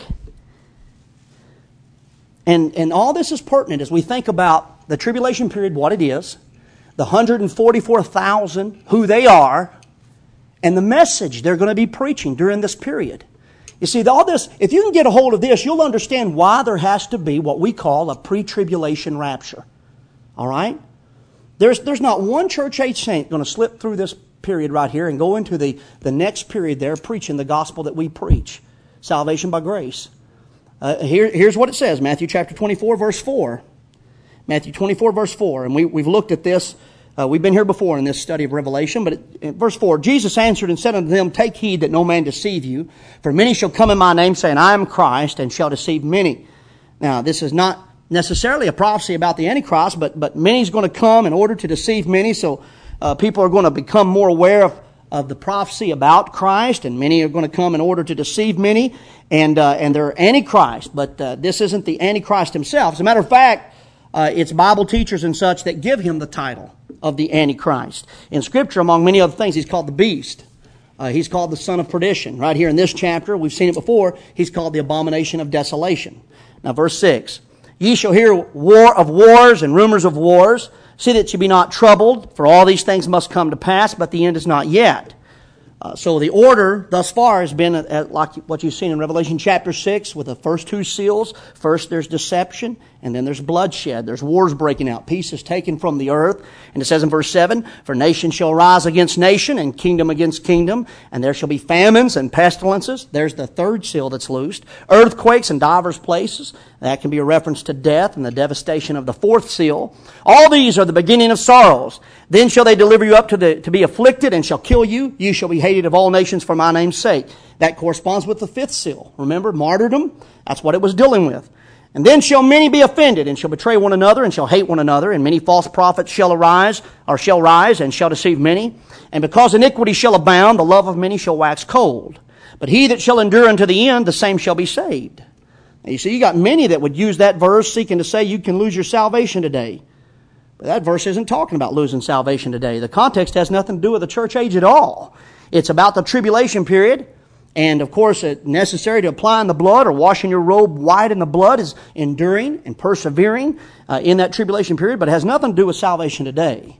And, and all this is pertinent as we think about the tribulation period, what it is, the one hundred forty-four thousand, who they are, and the message they're going to be preaching during this period. You see, all this, if you can get a hold of this, you'll understand why there has to be what we call a pre-tribulation rapture. All right? There's, there's not one church-age saint going to slip through this period right here and go into the, the next period there preaching the gospel that we preach. Salvation by grace. Uh, here, here's what it says, Matthew chapter twenty-four, verse four. Matthew twenty-four, verse four. And we, we've looked at this. Uh, we've been here before in this study of Revelation. But it, in verse four, Jesus answered and said unto them, Take heed that no man deceive you. For many shall come in my name, saying, I am Christ, and shall deceive many. Now, this is not necessarily a prophecy about the Antichrist, but, but many is going to come in order to deceive many. So uh, people are going to become more aware of of the prophecy about Christ, and many are going to come in order to deceive many, and uh, and they're Antichrist. But uh, this isn't the Antichrist himself. As a matter of fact, uh, it's Bible teachers and such that give him the title of the Antichrist. In Scripture, among many other things, he's called the beast. Uh, he's called the son of perdition. Right here in this chapter, we've seen it before, he's called the abomination of desolation. Now, verse six, Ye shall hear war of wars and rumors of wars. See that you be not troubled, for all these things must come to pass, but the end is not yet. Uh, so the order thus far has been uh, like what you've seen in Revelation chapter six with the first two seals. First there's deception, and then there's bloodshed. There's wars breaking out. Peace is taken from the earth. And it says in verse seven, For nation shall rise against nation, and kingdom against kingdom, and there shall be famines and pestilences. There's the third seal that's loosed. Earthquakes in divers places. That can be a reference to death and the devastation of the fourth seal. All these are the beginning of sorrows. Then shall they deliver you up to the to be afflicted, and shall kill you. You shall be hated of all nations for my name's sake. That corresponds with the fifth seal. Remember, martyrdom? That's what it was dealing with. And then shall many be offended, and shall betray one another, and shall hate one another, and many false prophets shall arise, or shall rise, and shall deceive many. And because iniquity shall abound, the love of many shall wax cold. But he that shall endure unto the end, the same shall be saved. Now you see, you got many that would use that verse seeking to say you can lose your salvation today. But that verse isn't talking about losing salvation today. The context has nothing to do with the church age at all. It's about the tribulation period. And of course, it's necessary to apply in the blood or washing your robe white in the blood is enduring and persevering uh, in that tribulation period, but it has nothing to do with salvation today.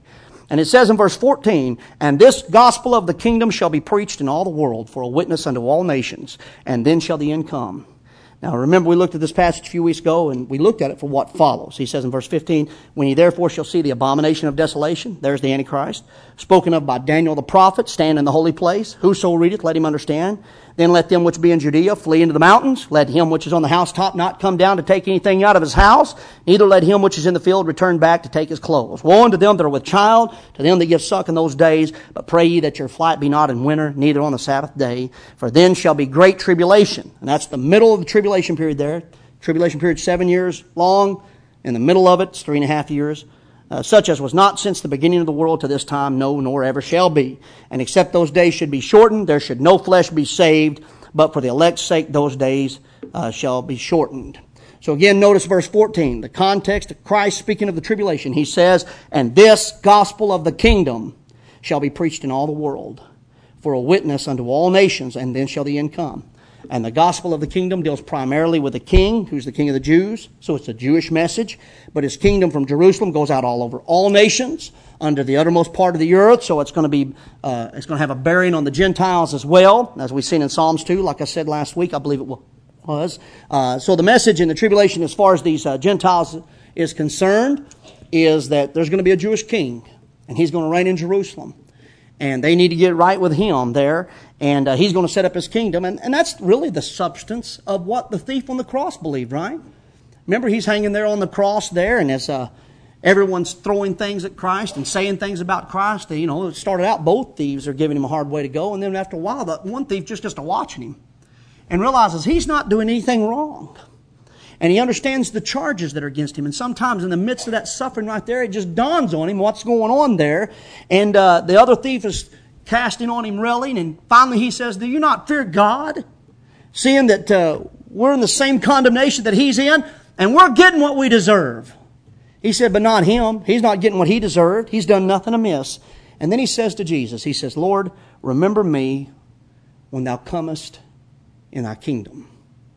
And it says in verse fourteen, "And this gospel of the kingdom shall be preached in all the world for a witness unto all nations, and then shall the end come." Now remember, we looked at this passage a few weeks ago, and we looked at it for what follows. He says in verse fifteen, "When ye therefore shall see the abomination of desolation," there's the Antichrist, "spoken of by Daniel the prophet, stand in the holy place. Whoso readeth, let him understand. Then let them which be in Judea flee into the mountains. Let him which is on the housetop not come down to take anything out of his house. Neither let him which is in the field return back to take his clothes. Woe unto them that are with child, to them that give suck in those days. But pray ye that your flight be not in winter, neither on the Sabbath day. For then shall be great tribulation." And that's the middle of the tribulation period there. Tribulation period seven years long. In the middle of it, it's three and a half years. Uh, such as was not since the beginning of the world to this time, no, nor ever shall be. And except those days should be shortened, there should no flesh be saved, but for the elect's sake those days uh, shall be shortened. So again, notice verse fourteen, the context of Christ speaking of the tribulation. He says, "And this gospel of the kingdom shall be preached in all the world for a witness unto all nations, and then shall the end come." And the gospel of the kingdom deals primarily with the king, who's the king of the Jews. So it's a Jewish message. But his kingdom from Jerusalem goes out all over all nations, under the uttermost part of the earth. So it's going to be, uh, it's going to have a bearing on the Gentiles as well, as we've seen in Psalms two. Like I said last week, I believe it was. Uh, so the message in the tribulation, as far as these uh, Gentiles is concerned, is that there's going to be a Jewish king, and he's going to reign in Jerusalem. And they need to get right with him there. And uh, he's going to set up his kingdom. And, and that's really the substance of what the thief on the cross believed, right? Remember, he's hanging there on the cross there. And as uh, everyone's throwing things at Christ and saying things about Christ, you know, it started out both thieves are giving him a hard way to go. And then after a while, the one thief just gets to watching him and realizes he's not doing anything wrong. And he understands the charges that are against him. And sometimes in the midst of that suffering right there, it just dawns on him what's going on there. And uh, the other thief is casting on him railing. And finally he says, "Do you not fear God? Seeing that uh, we're in the same condemnation that he's in, and we're getting what we deserve." He said, "But not him. He's not getting what he deserved. He's done nothing amiss." And then he says to Jesus, he says, "Lord, remember me when thou comest in thy kingdom."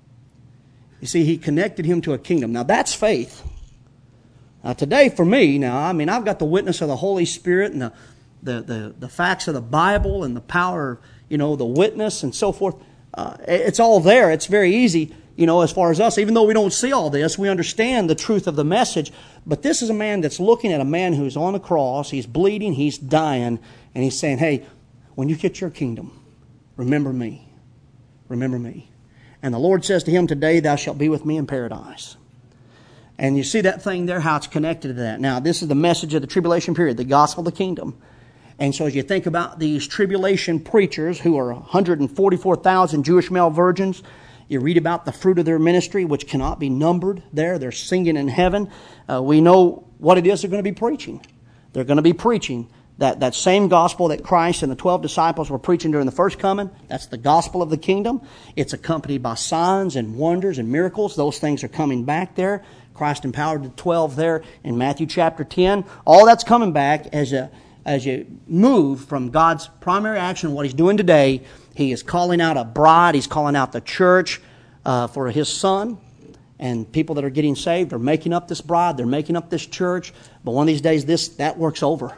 You see, he connected him to a kingdom. Now, that's faith. Now, today for me, now, I mean, I've got the witness of the Holy Spirit and the, the, the, the facts of the Bible and the power, you know, the witness and so forth. Uh, it's all there. It's very easy, you know, as far as us. Even though we don't see all this, we understand the truth of the message. But this is a man that's looking at a man who's on the cross. He's bleeding. He's dying. And he's saying, "Hey, when you get your kingdom, remember me. Remember me." And the Lord says to him, "Today thou shalt be with me in paradise." And you see that thing there, how it's connected to that. Now, this is the message of the tribulation period, the gospel of the kingdom. And so as you think about these tribulation preachers who are one hundred forty-four thousand Jewish male virgins, you read about the fruit of their ministry, which cannot be numbered there. They're singing in heaven. Uh, we know what it is they're going to be preaching. They're going to be preaching That, that same gospel that Christ and the twelve disciples were preaching during the first coming. That's the gospel of the kingdom. It's accompanied by signs and wonders and miracles. Those things are coming back there. Christ empowered the twelve there in Matthew chapter ten. All that's coming back as a, as you move from God's primary action, what He's doing today. He is calling out a bride. He's calling out the church uh, for His Son. And people that are getting saved are making up this bride. They're making up this church. But one of these days, this that work's over.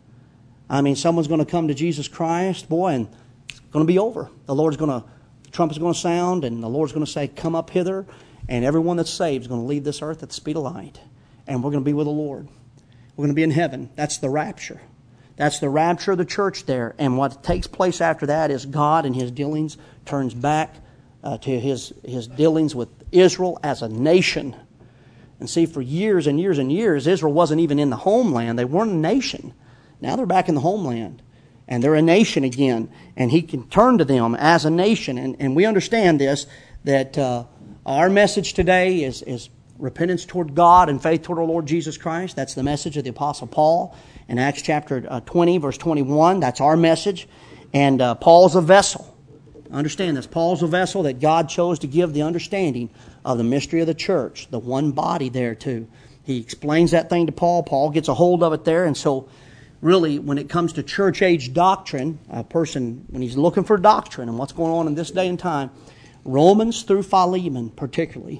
I mean, someone's going to come to Jesus Christ, boy, and it's going to be over. The Lord's going to, the trumpet's going to sound, and the Lord's going to say, "Come up hither," and everyone that's saved is going to leave this earth at the speed of light, and we're going to be with the Lord. We're going to be in heaven. That's the rapture. That's the rapture of the church there, and what takes place after that is God and His dealings turns back uh, to His His dealings with Israel as a nation. And see, for years and years and years, Israel wasn't even in the homeland. They weren't a nation. Now they're back in the homeland, and they're a nation again, and He can turn to them as a nation. And, and we understand this, that uh, our message today is, is repentance toward God and faith toward our Lord Jesus Christ. That's the message of the Apostle Paul in Acts chapter uh, twenty, verse twenty-one. That's our message. And uh, Paul's a vessel. Understand this. Paul's a vessel that God chose to give the understanding of the mystery of the church, the one body there too. He explains that thing to Paul. Paul gets a hold of it there, and so really, when it comes to church-age doctrine, a person, when he's looking for doctrine and what's going on in this day and time, Romans through Philemon particularly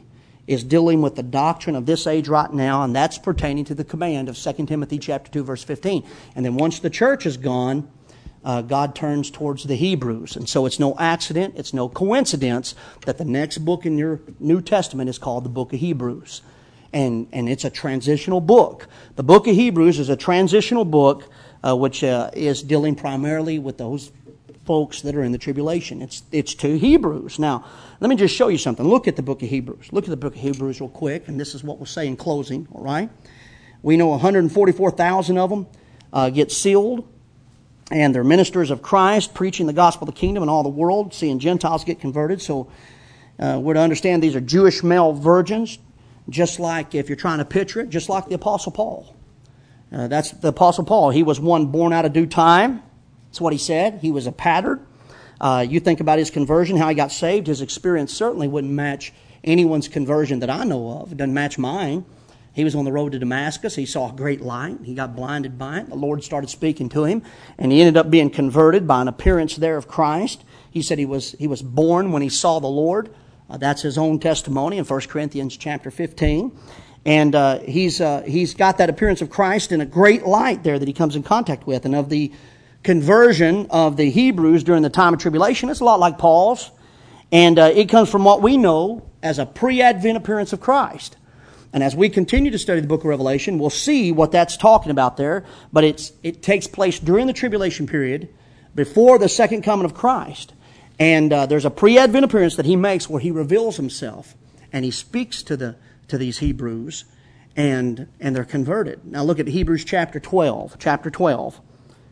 is dealing with the doctrine of this age right now, and that's pertaining to the command of Second Timothy chapter two, verse fifteen. And then once the church is gone, uh, God turns towards the Hebrews. And so it's no accident, it's no coincidence that the next book in your New Testament is called the book of Hebrews. And, and it's a transitional book. The book of Hebrews is a transitional book uh, which uh, is dealing primarily with those folks that are in the tribulation. It's it's to Hebrews. Now, let me just show you something. Look at the book of Hebrews. Look at the book of Hebrews real quick, and this is what we'll say in closing, all right? We know one hundred forty-four thousand of them uh, get sealed, and they're ministers of Christ, preaching the gospel of the kingdom in all the world, seeing Gentiles get converted. So uh, we're to understand these are Jewish male virgins, just like, if you're trying to picture it, just like the Apostle Paul. Uh, that's the Apostle Paul. He was one born out of due time. That's what he said. He was a pattern. Uh, you think about his conversion, how he got saved. His experience certainly wouldn't match anyone's conversion that I know of. It doesn't match mine. He was on the road to Damascus. He saw a great light. He got blinded by it. The Lord started speaking to him, and he ended up being converted by an appearance there of Christ. He said he was he was born when he saw the Lord. Uh, that's his own testimony in First Corinthians chapter fifteen. And uh, he's uh, he's got that appearance of Christ in a great light there that he comes in contact with. And of the conversion of the Hebrews during the time of tribulation, it's a lot like Paul's. And uh, it comes from what we know as a pre-advent appearance of Christ. And as we continue to study the book of Revelation, we'll see what that's talking about there. But it's it takes place during the tribulation period, before the second coming of Christ. And uh, there's a pre-advent appearance that he makes where he reveals himself. And he speaks to the to these Hebrews, and and they're converted. Now look at Hebrews chapter twelve. Chapter twelve.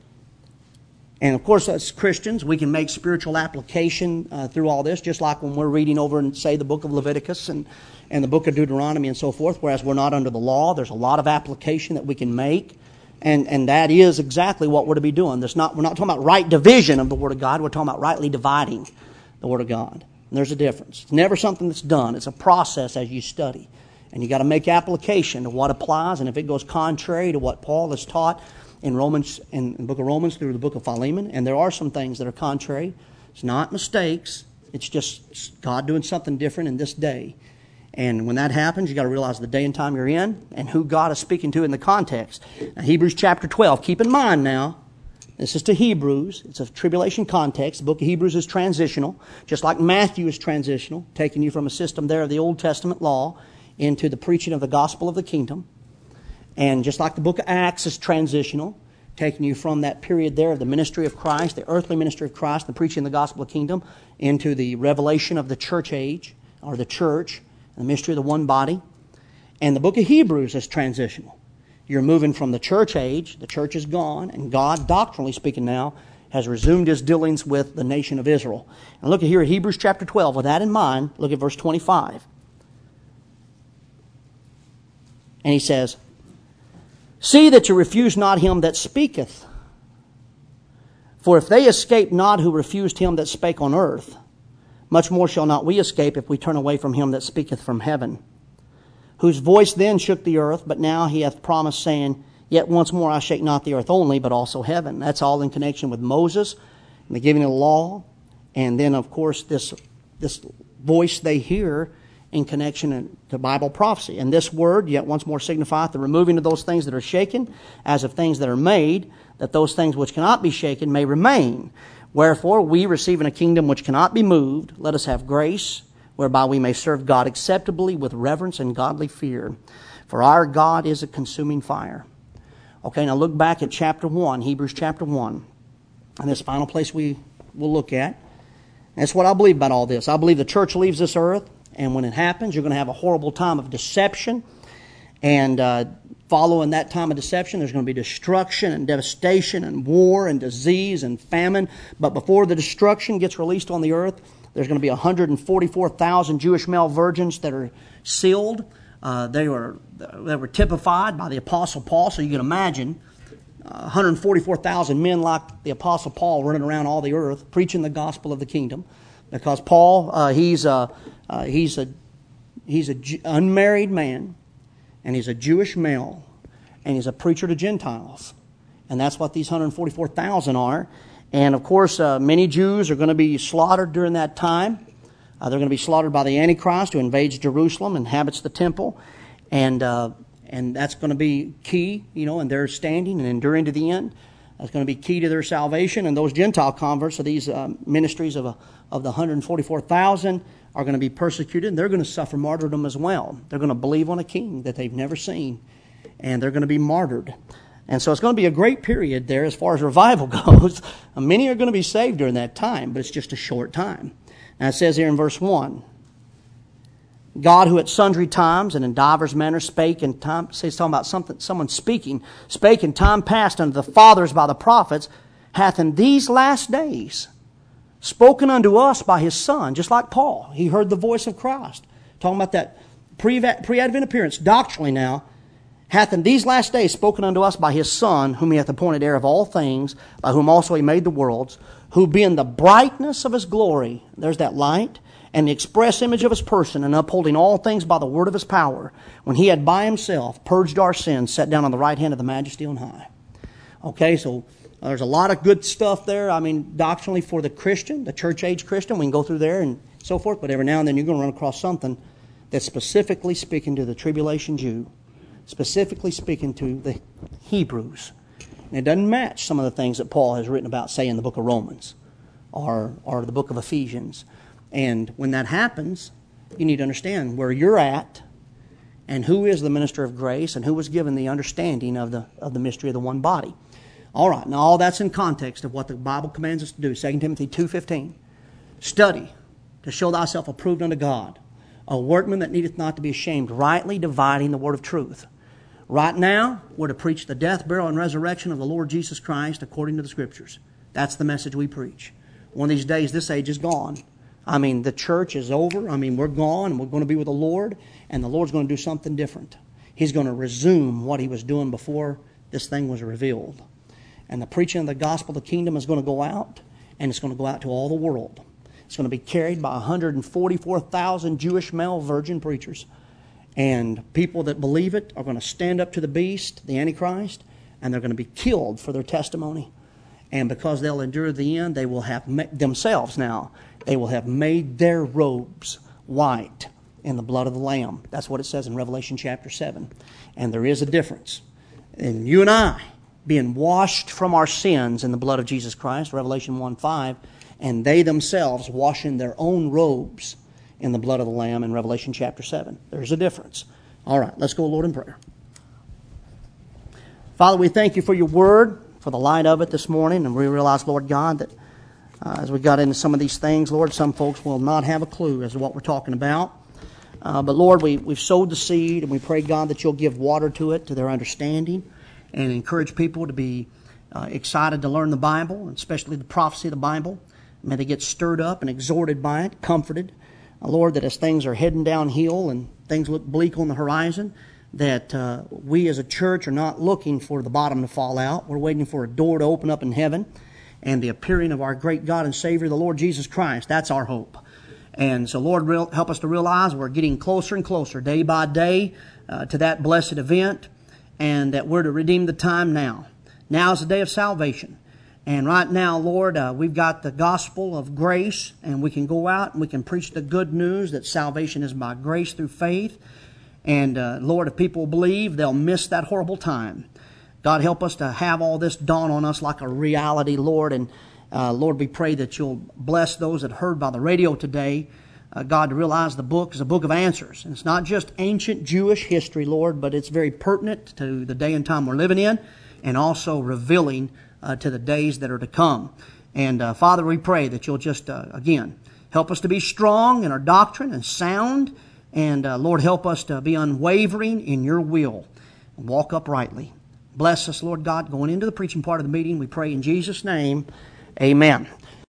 And of course, as Christians, we can make spiritual application uh, through all this, just like when we're reading over, and say, the book of Leviticus and, and the book of Deuteronomy and so forth, whereas we're not under the law. There's a lot of application that we can make, and, and that is exactly what we're to be doing. There's not, we're not talking about right division of the Word of God. We're talking about rightly dividing the Word of God. And there's a difference. It's never something that's done. It's a process as you study. And you got to make application to what applies, and if it goes contrary to what Paul has taught in Romans, in the book of Romans through the book of Philemon, and there are some things that are contrary. It's not mistakes. It's just God doing something different in this day. And when that happens, you got to realize the day and time you're in and who God is speaking to in the context. Now, Hebrews chapter twelve. Keep in mind now, this is to Hebrews. It's a tribulation context. The book of Hebrews is transitional, just like Matthew is transitional, taking you from a system there of the Old Testament law into the preaching of the gospel of the kingdom. And just like the book of Acts is transitional, taking you from that period there of the ministry of Christ, the earthly ministry of Christ, the preaching of the gospel of the kingdom, into the revelation of the church age, or the church, the mystery of the one body. And the book of Hebrews is transitional. You're moving from the church age, the church is gone, and God, doctrinally speaking now, has resumed His dealings with the nation of Israel. And look at here at Hebrews chapter twelve. With that in mind, look at verse twenty-five. And he says, "See that you refuse not him that speaketh. For if they escape not who refused him that spake on earth, much more shall not we escape if we turn away from him that speaketh from heaven. Whose voice then shook the earth, but now he hath promised, saying, Yet once more I shake not the earth only, but also heaven." That's all in connection with Moses and the giving of the law. And then, of course, this, this voice they hear in connection to Bible prophecy. And this word, yet once more, signifieth the removing of those things that are shaken, as of things that are made, that those things which cannot be shaken may remain. Wherefore, we, receiving a kingdom which cannot be moved, let us have grace, whereby we may serve God acceptably with reverence and godly fear. For our God is a consuming fire. Okay, now look back at chapter one, Hebrews chapter one. And this final place we will look at. And that's what I believe about all this. I believe the church leaves this earth. And when it happens, you're going to have a horrible time of deception. And uh, following that time of deception, there's going to be destruction and devastation and war and disease and famine. But before the destruction gets released on the earth, there's going to be one hundred forty-four thousand Jewish male virgins that are sealed. Uh, they were they were typified by the Apostle Paul. So you can imagine uh, one hundred forty-four thousand men like the Apostle Paul running around all the earth preaching the gospel of the kingdom. Because Paul, uh, he's a uh, he's a he's a Jew, unmarried man, and he's a Jewish male, and he's a preacher to Gentiles, and that's what these one hundred forty-four thousand are. And of course, uh, many Jews are going to be slaughtered during that time. Uh, they're going to be slaughtered by the Antichrist, who invades Jerusalem, inhabits the temple, and uh, and that's going to be key, you know, and they're standing and enduring to the end. That's going to be key to their salvation. And those Gentile converts of these uh, ministries of, a, of the one hundred forty-four thousand are going to be persecuted, and they're going to suffer martyrdom as well. They're going to believe on a king that they've never seen, and they're going to be martyred. And so it's going to be a great period there as far as revival goes. Many are going to be saved during that time, but it's just a short time. Now it says here in verse one, God, who at sundry times and in divers manners spake in time, say it's talking about something, someone speaking, spake in time past unto the fathers by the prophets, hath in these last days spoken unto us by His Son, just like Paul. He heard the voice of Christ. Talking about that pre-Advent appearance, doctrinally now, hath in these last days spoken unto us by His Son, whom He hath appointed heir of all things, by whom also He made the worlds, who being the brightness of His glory, there's that light, and the express image of His person, and upholding all things by the word of His power, when He had by Himself purged our sins, sat down on the right hand of the Majesty on high. Okay, so uh, there's a lot of good stuff there. I mean, doctrinally for the Christian, the church-age Christian, we can go through there and so forth, but every now and then you're going to run across something that's specifically speaking to the tribulation Jew, specifically speaking to the Hebrews. And it doesn't match some of the things that Paul has written about, say, in the book of Romans or, or the book of Ephesians. And when that happens, you need to understand where you're at and who is the minister of grace and who was given the understanding of the of the mystery of the one body. All right, now all that's in context of what the Bible commands us to do. Second Timothy two fifteen. Study to show thyself approved unto God, a workman that needeth not to be ashamed, rightly dividing the word of truth. Right now, we're to preach the death, burial, and resurrection of the Lord Jesus Christ according to the Scriptures. That's the message we preach. One of these days, this age is gone. I mean, the church is over. I mean, we're gone, and we're going to be with the Lord, and the Lord's going to do something different. He's going to resume what He was doing before this thing was revealed. And the preaching of the gospel of the kingdom is going to go out, and it's going to go out to all the world. It's going to be carried by one hundred forty-four thousand Jewish male virgin preachers. And people that believe it are going to stand up to the beast, the Antichrist, and they're going to be killed for their testimony. And because they'll endure the end, they will have ma- themselves now, they will have made their robes white in the blood of the Lamb. That's what it says in Revelation chapter seven. And there is a difference. And you and I, being washed from our sins in the blood of Jesus Christ, Revelation one five, and they themselves washing their own robes in the blood of the Lamb in Revelation chapter seven. There's a difference. All right, let's go, Lord, in prayer. Father, we thank You for Your word, for the light of it this morning, and we realize, Lord God, that uh, as we got into some of these things, Lord, some folks will not have a clue as to what we're talking about. Uh, but Lord, we, we've sowed the seed, and we pray, God, that You'll give water to it, to their understanding, and encourage people to be uh, excited to learn the Bible, especially the prophecy of the Bible. May they get stirred up and exhorted by it, comforted. Uh, Lord, that as things are heading downhill and things look bleak on the horizon, that uh, we as a church are not looking for the bottom to fall out. We're waiting for a door to open up in heaven and the appearing of our great God and Savior, the Lord Jesus Christ. That's our hope. And so, Lord, real, help us to realize we're getting closer and closer day by day uh, to that blessed event, and that we're to redeem the time now. Now is the day of salvation. And right now, Lord, uh, we've got the gospel of grace, and we can go out and we can preach the good news that salvation is by grace through faith. And, uh, Lord, if people believe, they'll miss that horrible time. God, help us to have all this dawn on us like a reality, Lord. And, uh, Lord, we pray that You'll bless those that heard by the radio today, uh, God, to realize the book is a book of answers. And it's not just ancient Jewish history, Lord, but it's very pertinent to the day and time we're living in, and also revealing uh, to the days that are to come. And, uh, Father, we pray that You'll just, uh, again, help us to be strong in our doctrine and sound. And, uh, Lord, help us to be unwavering in Your will and walk uprightly. Bless us, Lord God, going into the preaching part of the meeting. We pray in Jesus' name. Amen.